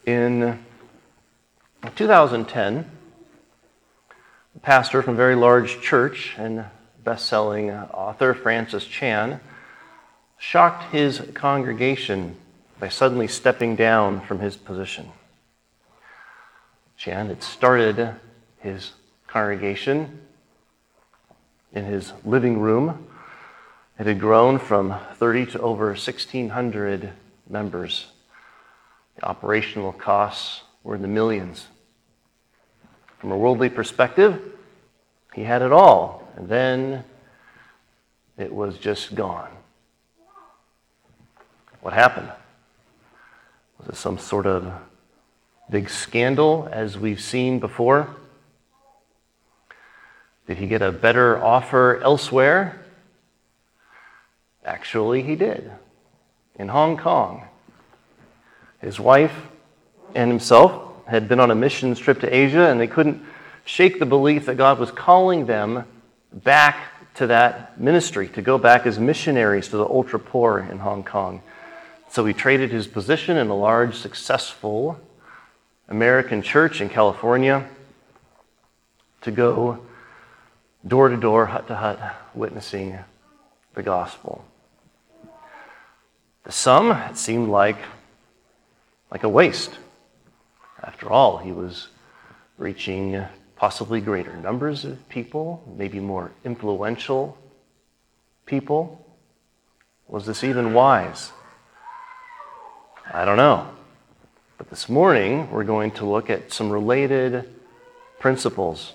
In 2010, a pastor from a very large church and best-selling author, Francis Chan, shocked his congregation by suddenly stepping down from his position. Chan had started his congregation in his living room. It had grown from 30 to over 1,600 members. The operational costs were in the millions. From a worldly perspective, he had it all, and then it was just gone. What happened? Was it some sort of big scandal, as we've seen before? Did he get a better offer elsewhere? Actually, he did. In Hong Kong. His wife and himself had been on a missions trip to Asia, and they couldn't shake the belief that God was calling them back to that ministry, to go back as missionaries to the ultra-poor in Hong Kong. So he traded his position in a large, successful American church in California to go door to door, hut to hut, witnessing the gospel. To some, it seemed like a waste. After all, he was reaching possibly greater numbers of people, maybe more influential people. Was this even wise? I don't know. But this morning, we're going to look at some related principles.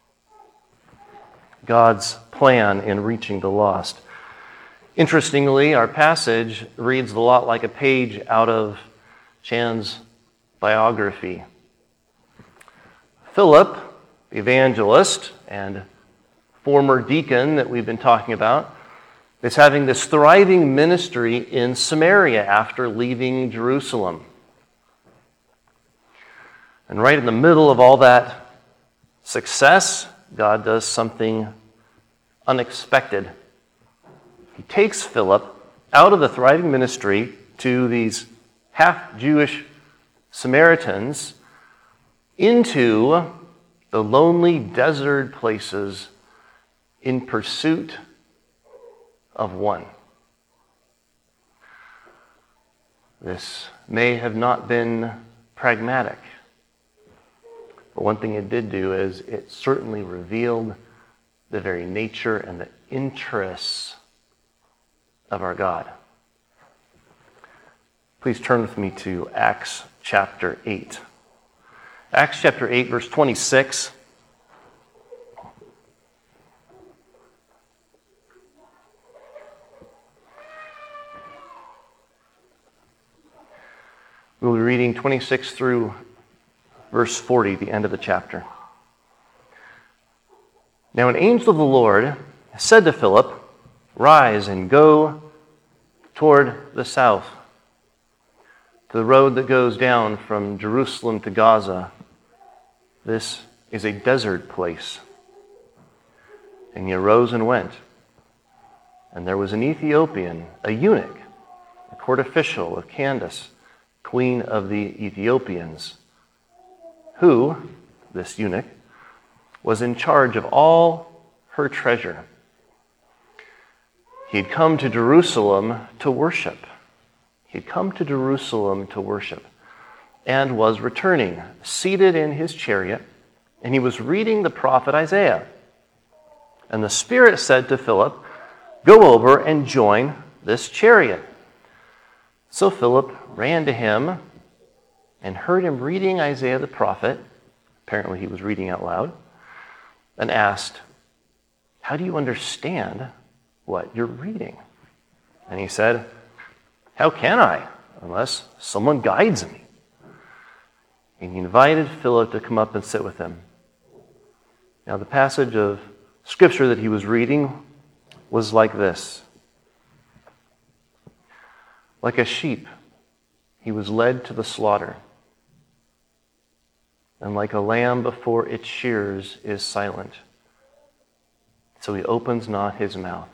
God's plan in reaching the lost. Interestingly, our passage reads a lot like a page out of Chan's biography. Philip, the evangelist and former deacon that we've been talking about, is having this thriving ministry in Samaria after leaving Jerusalem. And right in the middle of all that success, God does something unexpected. He takes Philip out of the thriving ministry to these half-Jewish Samaritans into the lonely desert places in pursuit of one. This may have not been pragmatic, but one thing it did do is it certainly revealed the very nature and the interests of our God. Please turn with me to Acts chapter 8. Acts chapter 8, verse 26. We'll be reading 26 through verse 40, the end of the chapter. Now an angel of the Lord said to Philip, "Rise and go toward the south, to the road that goes down from Jerusalem to Gaza. This is a desert place." And he arose and went. And there was an Ethiopian, a eunuch, a court official of Candace, queen of the Ethiopians, who, this eunuch, was in charge of all her treasure. He had come to Jerusalem to worship. And was returning, seated in his chariot, and he was reading the prophet Isaiah. And the Spirit said to Philip, "Go over and join this chariot." So Philip ran to him and heard him reading Isaiah the prophet. Apparently he was reading out loud. And asked, "How do you understand what you're reading?" And he said, "How can I, unless someone guides me?" And he invited Philip to come up and sit with him. Now the passage of scripture that he was reading was like this. Like a sheep, he was led to the slaughter, and like a lamb before its shearers is silent, so he opens not his mouth.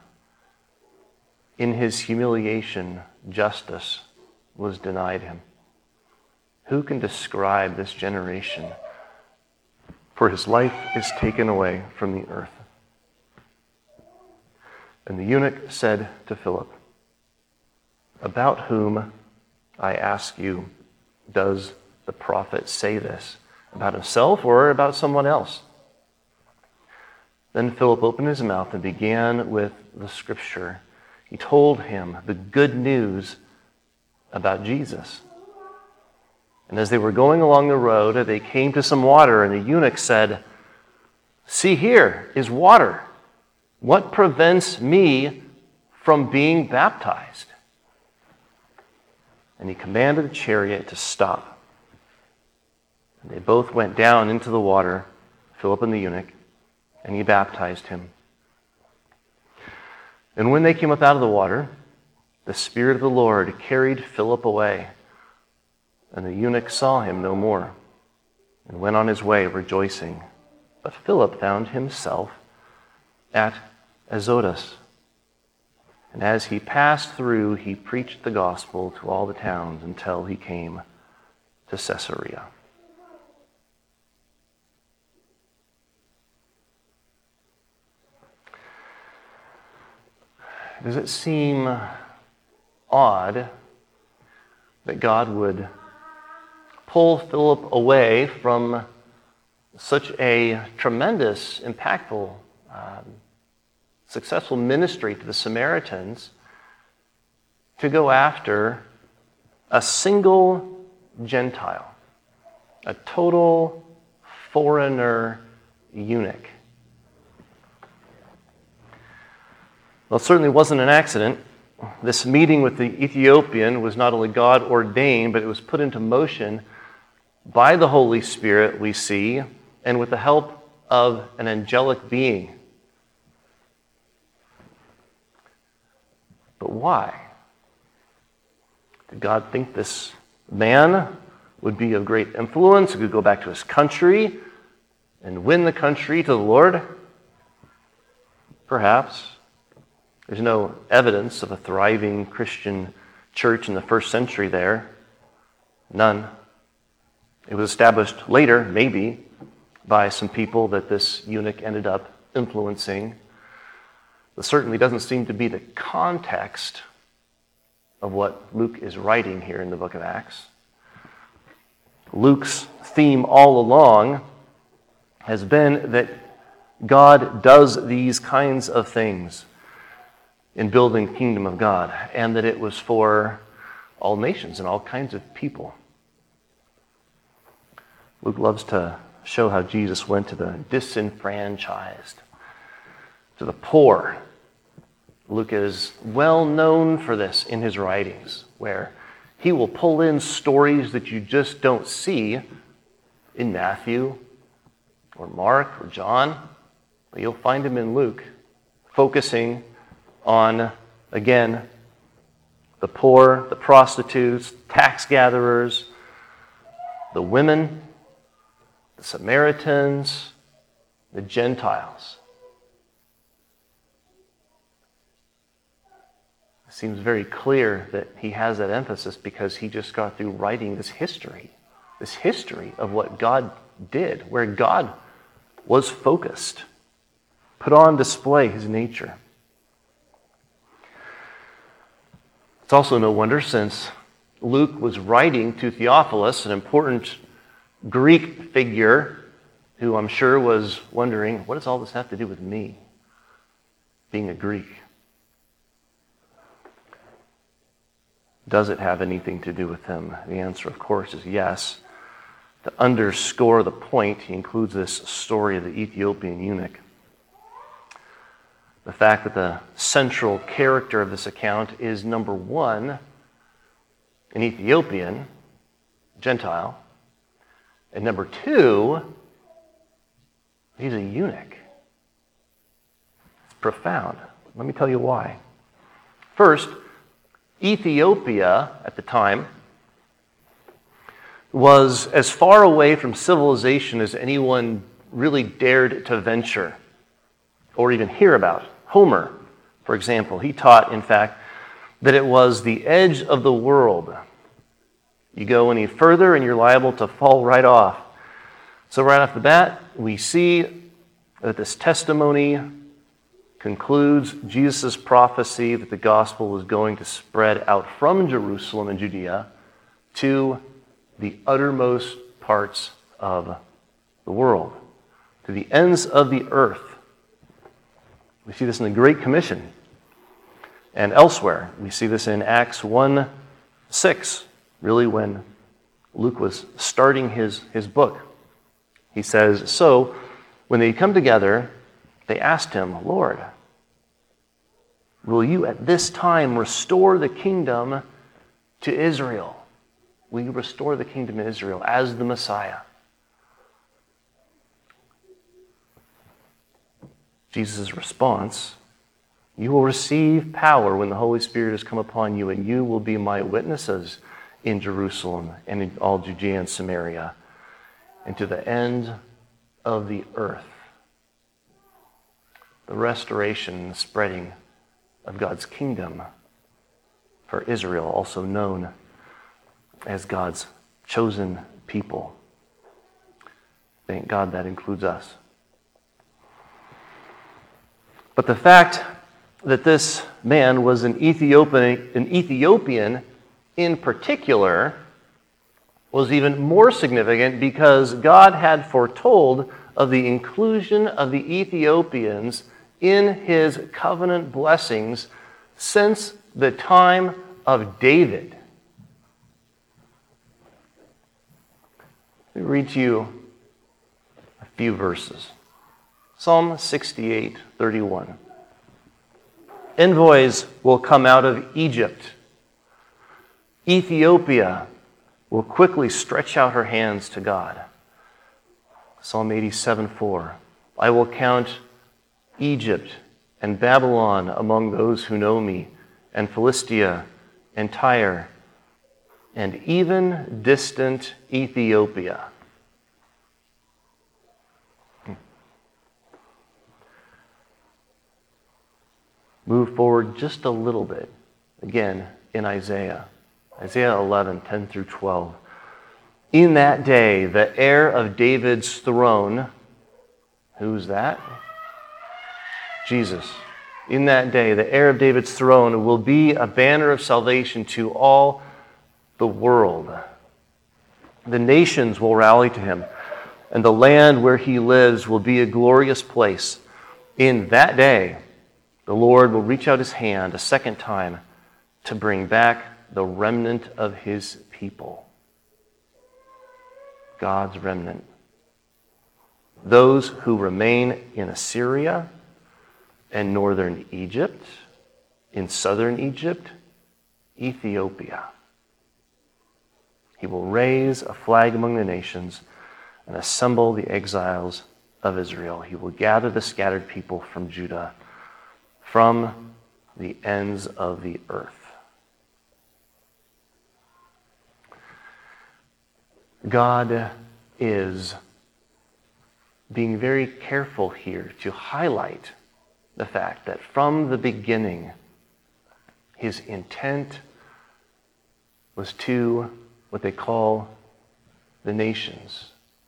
In his humiliation, justice was denied him. Who can describe this generation? For his life is taken away from the earth. And the eunuch said to Philip, about whom, I ask you, does the prophet say this? About himself or about someone else? Then Philip opened his mouth and began with the scripture. He told him the good news about Jesus. And as they were going along the road, they came to some water, and the eunuch said, see, here is water. What prevents me from being baptized? And he commanded the chariot to stop. And they both went down into the water, Philip and the eunuch, and he baptized him. And when they came up out of the water, the Spirit of the Lord carried Philip away, and the eunuch saw him no more, and went on his way rejoicing. But Philip found himself at Azotus. And as he passed through, he preached the gospel to all the towns until he came to Caesarea. Does it seem odd that God would pull Philip away from such a tremendous, impactful, successful ministry to the Samaritans to go after a single Gentile, a total foreigner eunuch? Well, it certainly wasn't an accident. This meeting with the Ethiopian was not only God ordained, but it was put into motion by the Holy Spirit, we see, and with the help of an angelic being. But why? Did God think this man would be of great influence, who could go back to his country and win the country to the Lord? Perhaps. There's no evidence of a thriving Christian church in the first century there. None. It was established later, maybe, by some people that this eunuch ended up influencing. But certainly doesn't seem to be the context of what Luke is writing here in the book of Acts. Luke's theme all along has been that God does these kinds of things in building the kingdom of God, and that it was for all nations and all kinds of people. Luke loves to show how Jesus went to the disenfranchised, to the poor. Luke is well known for this in his writings, where he will pull in stories that you just don't see in Matthew or Mark or John, but you'll find him in Luke, focusing on, again, the poor, the prostitutes, tax gatherers, the women, the Samaritans, the Gentiles. It seems very clear that he has that emphasis because he just got through writing this history of what God did, where God was focused, put on display his nature. It's also no wonder, since Luke was writing to Theophilus, an important Greek figure who I'm sure was wondering, what does all this have to do with me, being a Greek? Does it have anything to do with him? The answer, of course, is yes. To underscore the point, he includes this story of the Ethiopian eunuch. The fact that the central character of this account is, number one, an Ethiopian, Gentile, and number two, he's a eunuch. It's profound. Let me tell you why. First, Ethiopia at the time was as far away from civilization as anyone really dared to venture or even hear about. Homer, for example, he taught, in fact, that it was the edge of the world You go any further and you're liable to fall right off. So right off the bat, we see that this testimony concludes Jesus' prophecy that the gospel was going to spread out from Jerusalem and Judea to the uttermost parts of the world, to the ends of the earth. We see this in the Great Commission and elsewhere. We see this in Acts 1:6, really when Luke was starting his book. He says, so when they come together, they asked him, Lord, will you at this time restore the kingdom to Israel? Will you restore the kingdom to Israel as the Messiah? Jesus' response, you will receive power when the Holy Spirit has come upon you, and you will be my witnesses in Jerusalem and in all Judea and Samaria and to the end of the earth. The restoration and the spreading of God's kingdom for Israel, also known as God's chosen people. Thank God that includes us. But the fact that this man was an Ethiopian in particular was even more significant because God had foretold of the inclusion of the Ethiopians in his covenant blessings since the time of David. Let me read to you a few verses. Psalm 68:31. Envoys will come out of Egypt. Ethiopia will quickly stretch out her hands to God. Psalm 87:4. I will count Egypt and Babylon among those who know me, and Philistia and Tyre, and even distant Ethiopia. Move forward just a little bit, again, in Isaiah 11, 10 through 12. In that day, the heir of David's throne, who's that? Jesus. In that day, the heir of David's throne will be a banner of salvation to all the world. The nations will rally to him, and the land where he lives will be a glorious place. In that day, the Lord will reach out his hand a second time to bring back the remnant of his people. God's remnant. Those who remain in Assyria and northern Egypt, in southern Egypt, Ethiopia. He will raise a flag among the nations and assemble the exiles of Israel. He will gather the scattered people from Judah, from the ends of the earth. God is being very careful here to highlight the fact that from the beginning, his intent was to what they call the nations.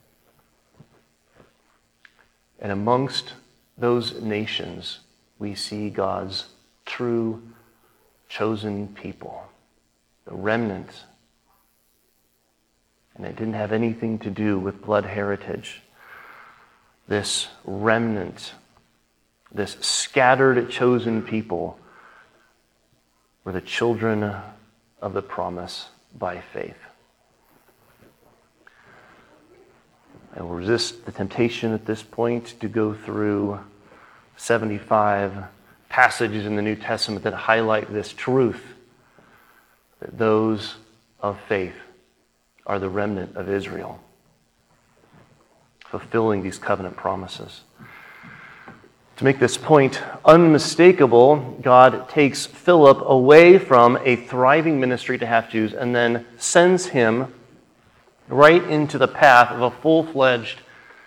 And amongst those nations, we see God's true chosen people, the remnant. And it didn't have anything to do with blood heritage. This remnant, this scattered chosen people, were the children of the promise by faith. I will resist the temptation at this point to go through 75 passages in the New Testament that highlight this truth, that those of faith are the remnant of Israel, fulfilling these covenant promises. To make this point unmistakable, God takes Philip away from a thriving ministry to half-Jews and then sends him right into the path of a full-fledged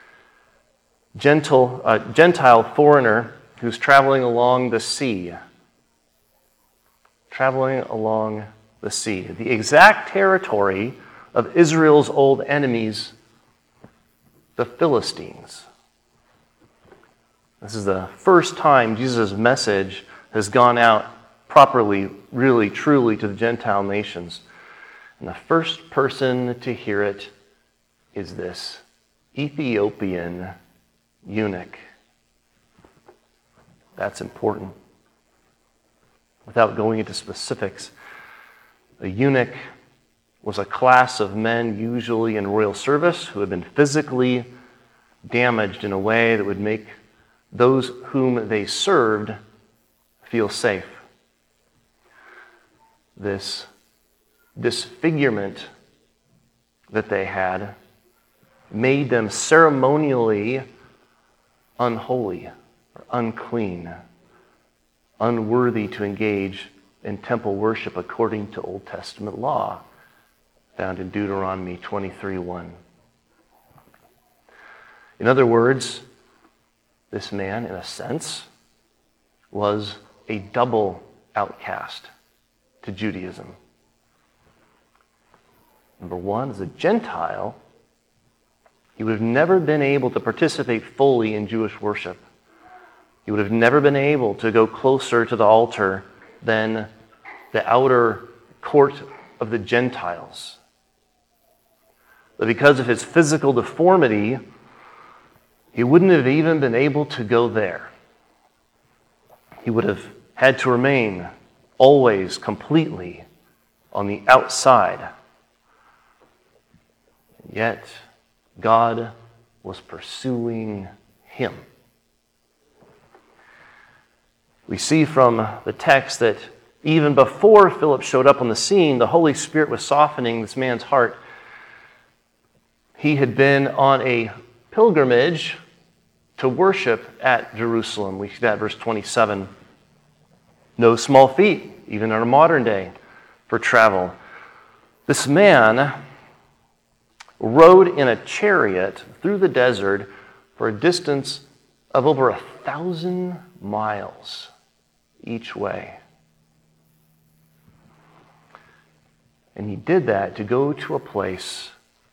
Gentile foreigner who's traveling along the sea. Traveling along the sea. The exact territory of Israel's old enemies, the Philistines. This is the first time Jesus' message has gone out properly, really, truly to the Gentile nations. And the first person to hear it is this Ethiopian eunuch. That's important. Without going into specifics, a eunuch was a class of men, usually in royal service, who had been physically damaged in a way that would make those whom they served feel safe. This disfigurement that they had made them ceremonially unholy or unclean, unworthy to engage in temple worship according to Old Testament law, found in Deuteronomy 23:1. In other words, this man, in a sense, was a double outcast to Judaism. Number one, as a Gentile, he would have never been able to participate fully in Jewish worship. He would have never been able to go closer to the altar than the outer court of the Gentiles. But because of his physical deformity, he wouldn't have even been able to go there. He would have had to remain always completely on the outside. Yet, God was pursuing him. We see from the text that even before Philip showed up on the scene, the Holy Spirit was softening this man's heart. He had been on a pilgrimage to worship at Jerusalem. We see that verse 27. No small feat, even in our modern day, for travel. This man rode in a chariot through the desert for a distance of over 1,000 miles each way. And he did that to go to a place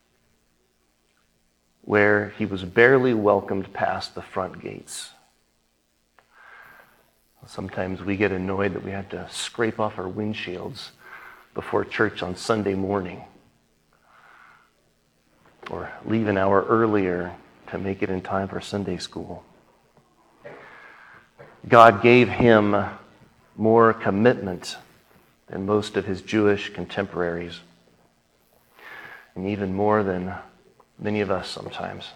where he was barely welcomed past the front gates. Sometimes we get annoyed that we have to scrape off our windshields before church on Sunday morning, or leave an hour earlier to make it in time for Sunday school. God gave him more commitment than most of his Jewish contemporaries, and even more than many of us sometimes.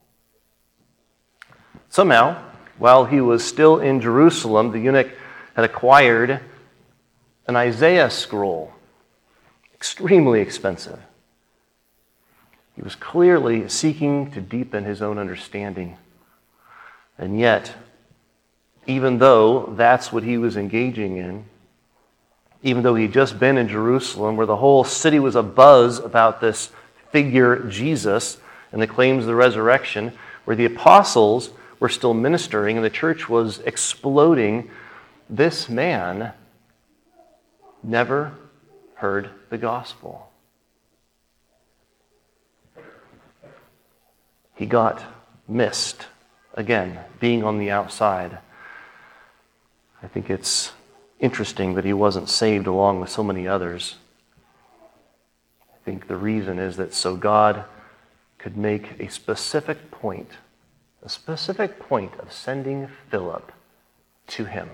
Somehow, while he was still in Jerusalem, the eunuch had acquired an Isaiah scroll, extremely expensive. He was clearly seeking to deepen his own understanding. And yet, even though that's what he was engaging in, even though he'd just been in Jerusalem, where the whole city was abuzz about this figure Jesus and the claims of the resurrection, where the apostles were still ministering and the church was exploding, this man never heard the gospel. He got missed, again, being on the outside. I think it's interesting that he wasn't saved along with so many others. I think the reason is that so God could make a specific point of sending Philip to him.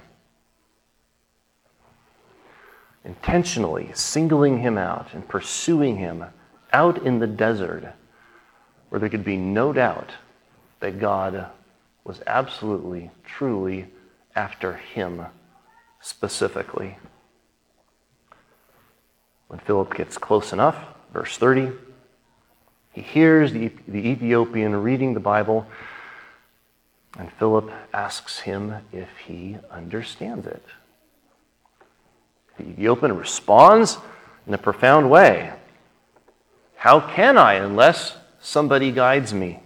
Intentionally singling him out and pursuing him out in the desert, where there could be no doubt that God was absolutely, truly after him specifically. When Philip gets close enough, verse 30, he hears the Ethiopian reading the Bible, and Philip asks him if he understands it. The Ethiopian responds in a profound way. How can I unless somebody guides me?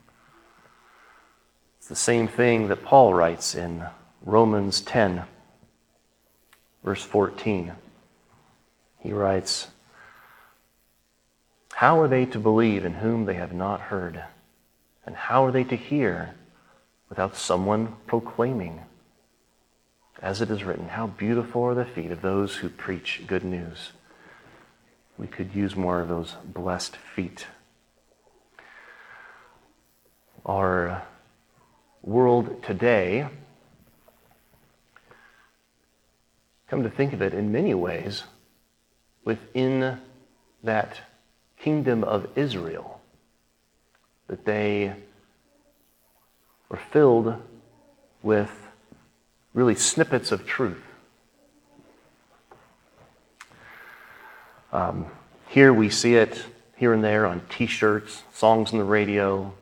It's the same thing that Paul writes in Romans 10, verse 14. He writes, How are they to believe in whom they have not heard? And how are they to hear without someone proclaiming? As it is written, how beautiful are the feet of those who preach good news. We could use more of those blessed feet. Our world today, come to think of it, in many ways, within that kingdom of Israel, that they were filled with really snippets of truth. Here we see it here and there on T-shirts, songs on the radio,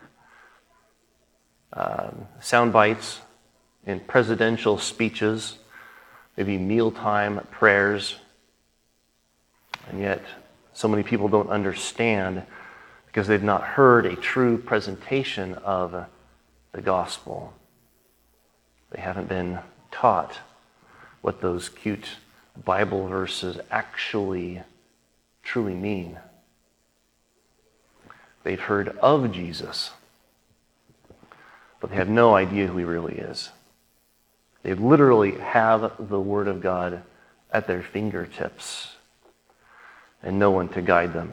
sound bites in presidential speeches, maybe mealtime prayers, and yet so many people don't understand because they've not heard a true presentation of the gospel. They haven't been taught what those cute Bible verses actually truly mean. They've heard of Jesus, but they have no idea who he really is. They literally have the Word of God at their fingertips and no one to guide them.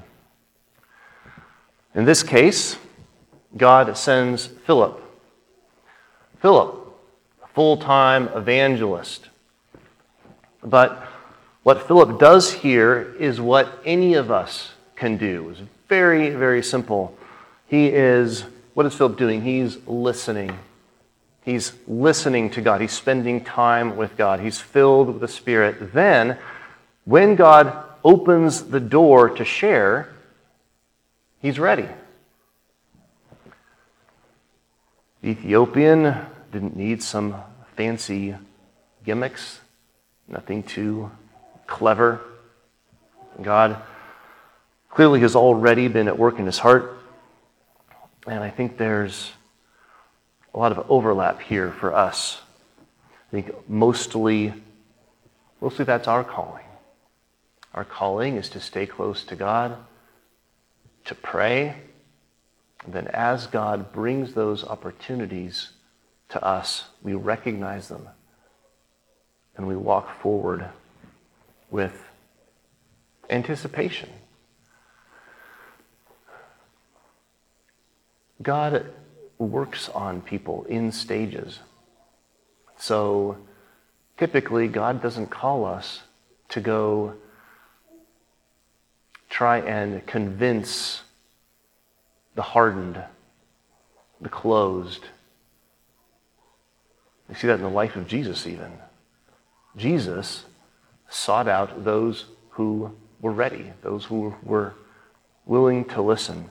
In this case, God sends Philip. Philip, a full-time evangelist. But what Philip does here is what any of us can do. It's very, very simple. What is Philip doing? He's listening. He's listening to God. He's spending time with God. He's filled with the Spirit. Then, when God opens the door to share, he's ready. The Ethiopian didn't need some fancy gimmicks, nothing too clever. God clearly has already been at work in his heart, and I think there's a lot of overlap here for us. I think mostly that's our calling. Our calling is to stay close to God, to pray, and then as God brings those opportunities to us, we recognize them and we walk forward with anticipation. God works on people in stages. So typically, God doesn't call us to go try and convince the hardened, the closed. You see that in the life of Jesus even. Jesus sought out those who were ready, those who were willing to listen.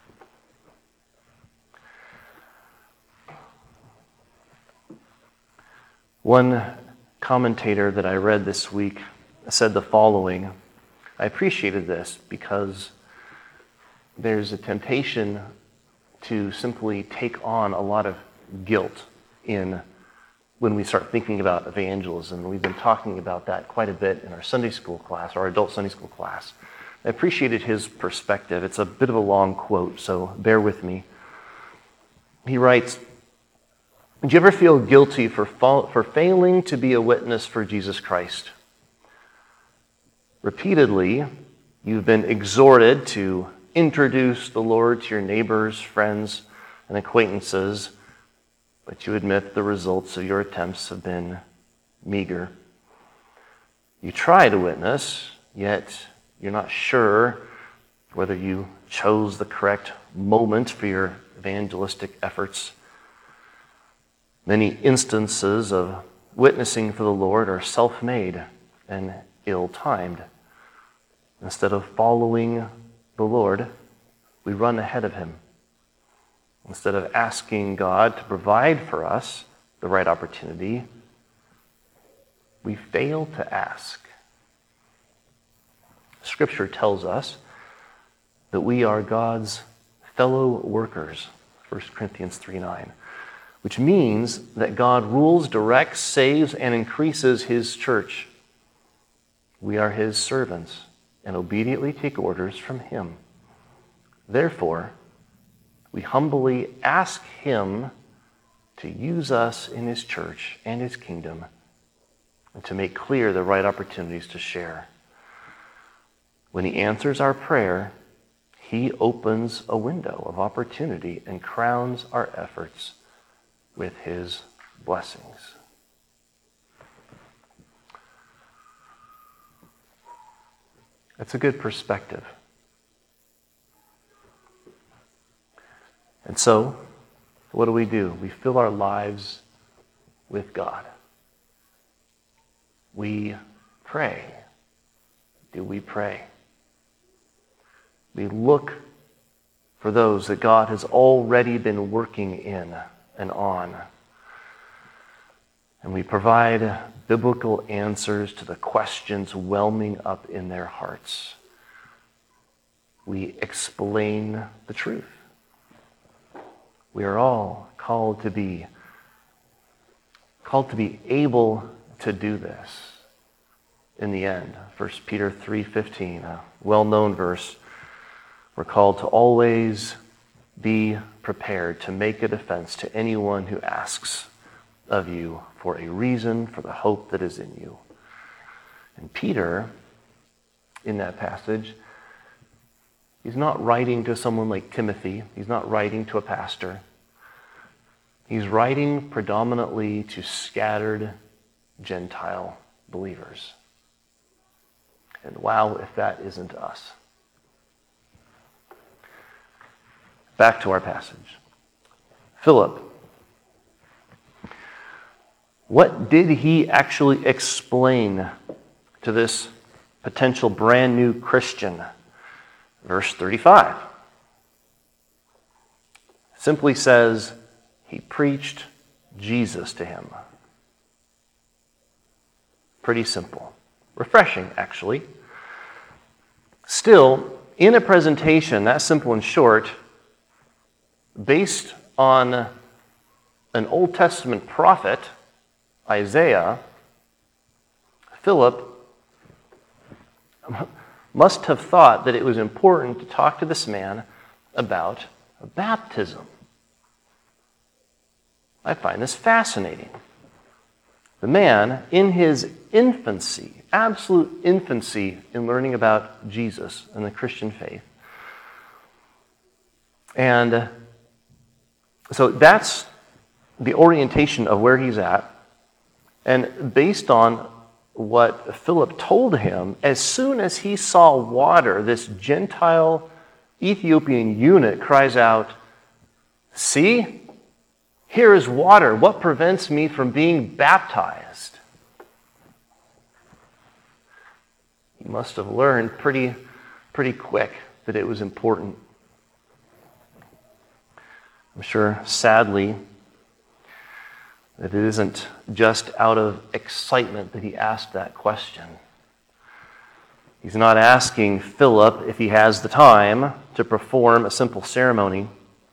One commentator that I read this week said the following. I appreciated this because there's a temptation to simply take on a lot of guilt when we start thinking about evangelism. We've been talking about that quite a bit in our Sunday school class, our adult Sunday school class. I appreciated his perspective. It's a bit of a long quote, so bear with me. He writes, "Do you ever feel guilty for failing to be a witness for Jesus Christ? Repeatedly, you've been exhorted to introduce the Lord to your neighbors, friends, and acquaintances, but you admit the results of your attempts have been meager. You try to witness, yet you're not sure whether you chose the correct moment for your evangelistic efforts. Many instances of witnessing for the Lord are self-made and ill-timed. Instead of following the Lord, we run ahead of him. Instead of asking God to provide for us the right opportunity, we fail to ask. Scripture tells us that we are God's fellow workers, 1 Corinthians 3:9, which means that God rules, directs, saves, and increases his church. We are his servants and obediently take orders from him. Therefore, we humbly ask him to use us in his church and his kingdom and to make clear the right opportunities to share. When he answers our prayer, he opens a window of opportunity and crowns our efforts with his blessings. That's a good perspective. And so, what do? We fill our lives with God. We pray. Do we pray? We look for those that God has already been working in and on. And we provide biblical answers to the questions whelming up in their hearts. We explain the truth. We are all called to be able to do this in the end. 1 Peter 3:15, a well-known verse. We're called to always be prepared to make a defense to anyone who asks of you for a reason for the hope that is in you. And Peter, in that passage, he's not writing to someone like Timothy. He's not writing to a pastor. He's writing predominantly to scattered Gentile believers. And wow, if that isn't us. Back to our passage. Philip. What did he actually explain to this potential brand new Christian? Verse 35 simply says he preached Jesus to him. Pretty simple. Refreshing, actually. Still, in a presentation that simple and short, based on an Old Testament prophet, Isaiah, Philip must have thought that it was important to talk to this man about baptism. I find this fascinating. The man, in his infancy, absolute infancy in learning about Jesus and the Christian faith. And so that's the orientation of where he's at. And based on what Philip told him, as soon as he saw water, this Gentile Ethiopian eunuch cries out, "See, here is water. What prevents me from being baptized?" He must have learned pretty quick that it was important. I'm sure, sadly, that it isn't just out of excitement that he asked that question. He's not asking Philip if he has the time to perform a simple ceremony.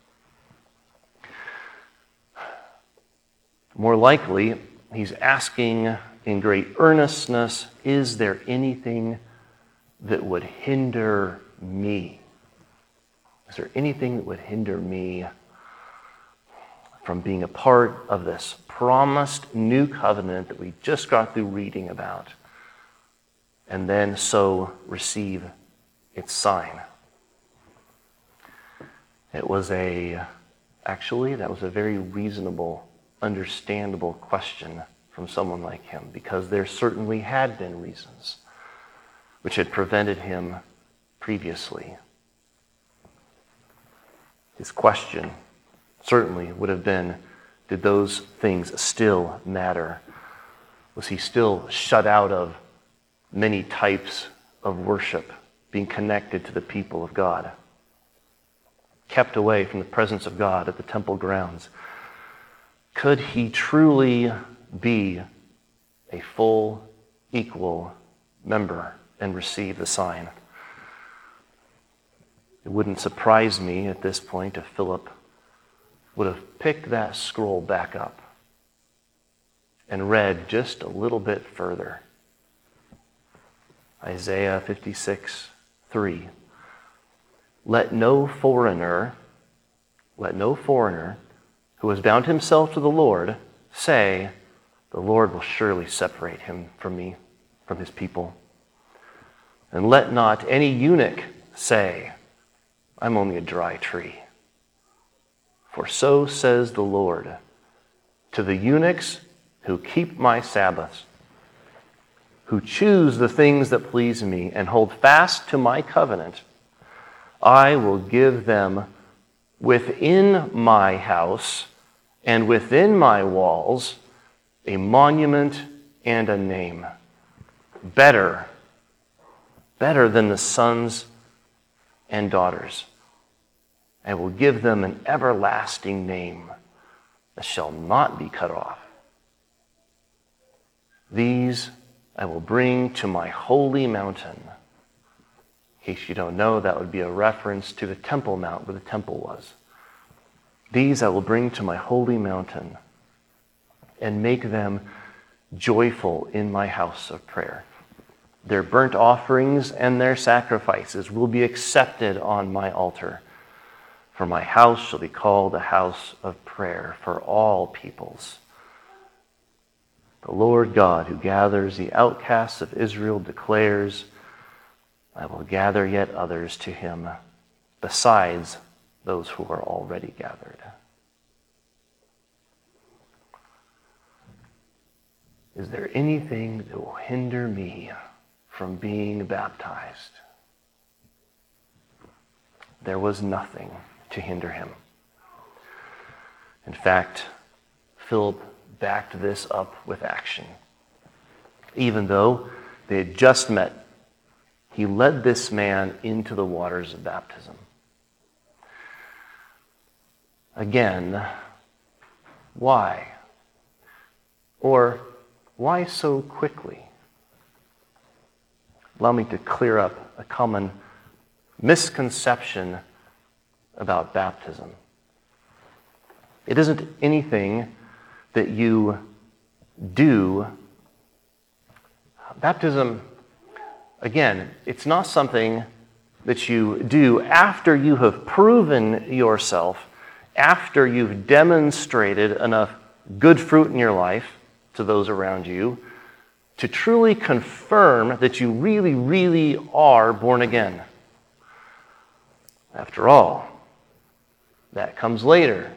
More likely, he's asking in great earnestness, is there anything that would hinder me? Is there anything that would hinder me from being a part of this promised new covenant that we just got through reading about, and then so receive its sign? That was a very reasonable, understandable question from someone like him, because there certainly had been reasons which had prevented him previously. His question certainly would have been, did those things still matter? Was he still shut out of many types of worship, being connected to the people of God? Kept away from the presence of God at the temple grounds? Could he truly be a full, equal member and receive the sign? It wouldn't surprise me at this point if Philip would have picked that scroll back up and read just a little bit further. Isaiah 56:3. let no foreigner who has bound himself to the Lord say, the Lord will surely separate him from me, from his people. And let not any eunuch say, I'm only a dry tree. For so says the Lord, to the eunuchs who keep my Sabbaths, who choose the things that please me and hold fast to my covenant, I will give them within my house and within my walls a monument and a name, better than the sons and daughters. I will give them an everlasting name that shall not be cut off. These I will bring to my holy mountain. In case you don't know, that would be a reference to the Temple Mount where the temple was. These I will bring to my holy mountain and make them joyful in my house of prayer. Their burnt offerings and their sacrifices will be accepted on my altar. For my house shall be called a house of prayer for all peoples. The Lord God, who gathers the outcasts of Israel, declares, I will gather yet others to him, besides those who are already gathered. Is there anything that will hinder me from being baptized? There was nothing to hinder him. In fact, Philip backed this up with action. Even though they had just met, he led this man into the waters of baptism. Again, why? Or why so quickly? Allow me to clear up a common misconception about baptism. It isn't anything that you do. Baptism, again, it's not something that you do after you have proven yourself, after you've demonstrated enough good fruit in your life to those around you, to truly confirm that you really, really are born again. After all, that comes later,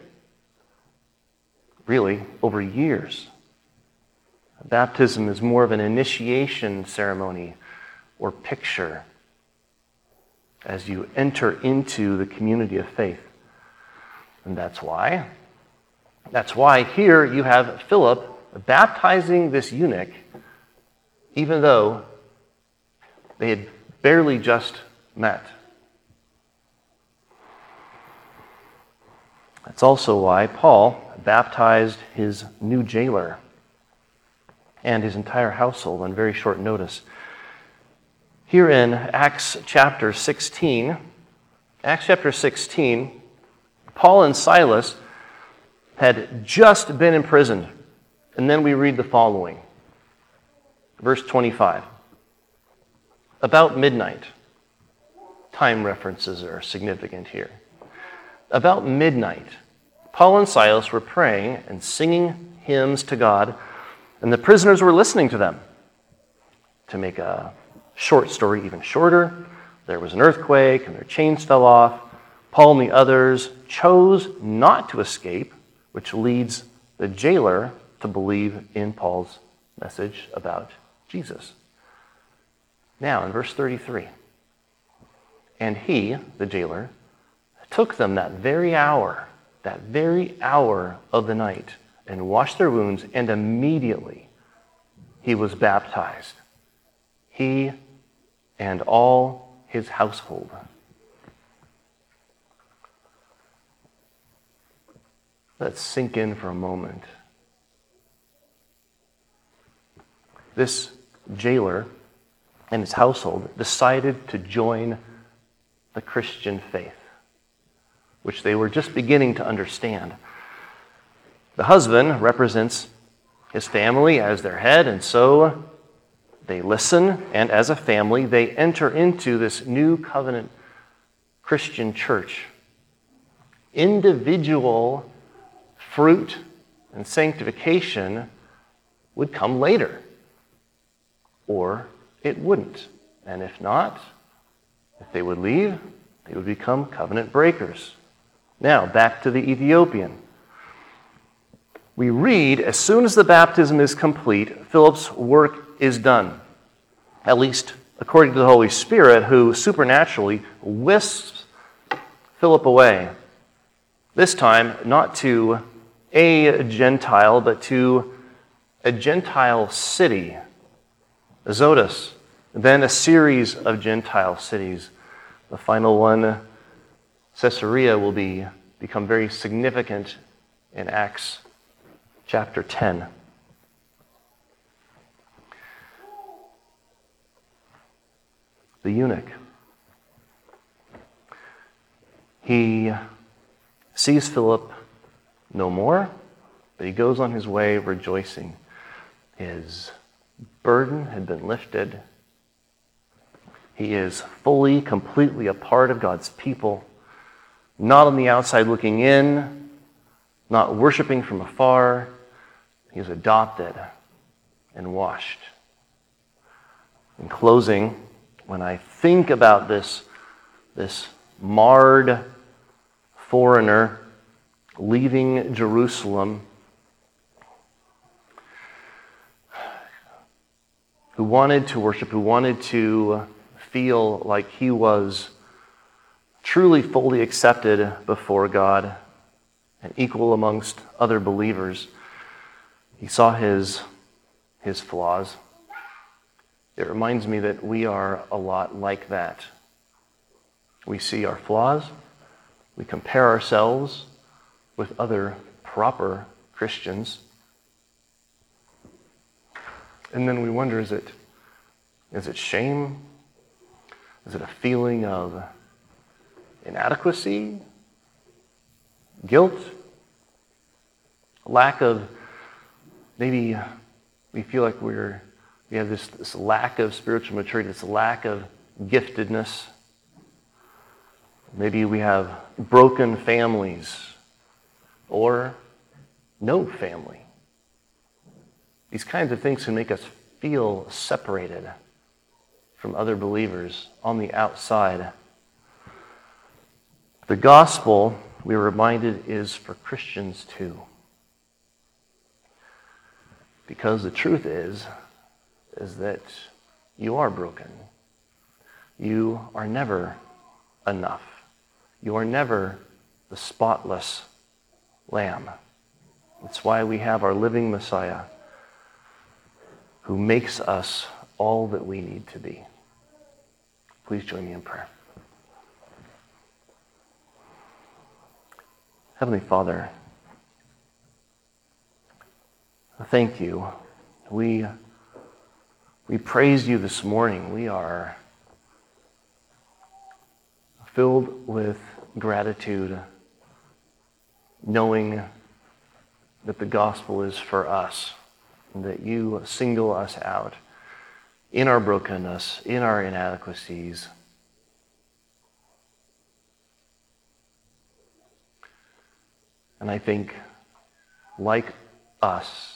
really over years. Baptism is more of an initiation ceremony or picture as you enter into the community of faith. And that's why here you have Philip baptizing this eunuch, even though they had barely just met. That's also why Paul baptized his new jailer and his entire household on very short notice. Here in Acts chapter 16, Paul and Silas had just been imprisoned. And then we read the following. Verse 25. About midnight. Time references are significant here. About midnight, Paul and Silas were praying and singing hymns to God, and the prisoners were listening to them. To make a short story even shorter, there was an earthquake and their chains fell off. Paul and the others chose not to escape, which leads the jailer to believe in Paul's message about Jesus. Now, in verse 33, and he, the jailer, took them that very hour of the night, and washed their wounds, and immediately he was baptized, he and all his household. Let's sink in for a moment. This jailer and his household decided to join the Christian faith, which they were just beginning to understand. The husband represents his family as their head, and so they listen, and as a family, they enter into this new covenant Christian church. Individual fruit and sanctification would come later, or it wouldn't. And if not, if they would leave, they would become covenant breakers. Now, back to the Ethiopian. We read, as soon as the baptism is complete, Philip's work is done. At least according to the Holy Spirit, who supernaturally whisks Philip away. This time, not to a Gentile, but to a Gentile city, Azotus, then a series of Gentile cities. The final one, Caesarea, will become very significant in Acts chapter 10. The eunuch. He sees Philip no more, but he goes on his way rejoicing. His burden had been lifted. He is fully, completely a part of God's people, not on the outside looking in, not worshiping from afar. He is adopted and washed. In closing, when I think about this marred foreigner leaving Jerusalem, who wanted to worship, who wanted to feel like he was truly fully accepted before God and equal amongst other believers, he saw his flaws. It reminds me that we are a lot like that. We see our flaws, we compare ourselves with other proper Christians, and then we wonder, is it shame? Is it a feeling of inadequacy? Guilt? Lack of, maybe we feel like we have this lack of spiritual maturity, this lack of giftedness. Maybe we have broken families or no family. These kinds of things can make us feel separated from other believers on the outside. The gospel, we are reminded, is for Christians too. Because the truth is that you are broken. You are never enough. You are never the spotless lamb. That's why we have our living Messiah who makes us all that we need to be. Please join me in prayer. Heavenly Father, thank you. We praise you this morning. We are filled with gratitude, knowing that the gospel is for us, and that you single us out in our brokenness, in our inadequacies. And I think, like us,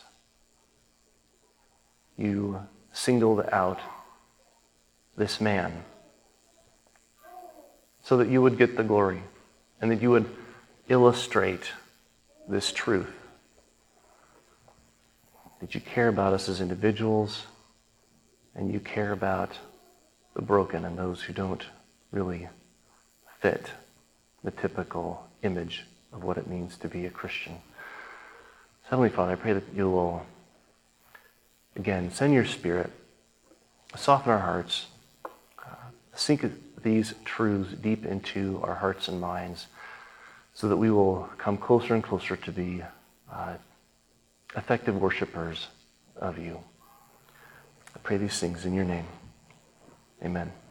you singled out this man so that you would get the glory and that you would illustrate this truth. That you care about us as individuals and you care about the broken and those who don't really fit the typical image of what it means to be a Christian. So, Heavenly Father, I pray that you will, again, send your Spirit, soften our hearts, sink these truths deep into our hearts and minds so that we will come closer and closer to be effective worshipers of you. I pray these things in your name. Amen.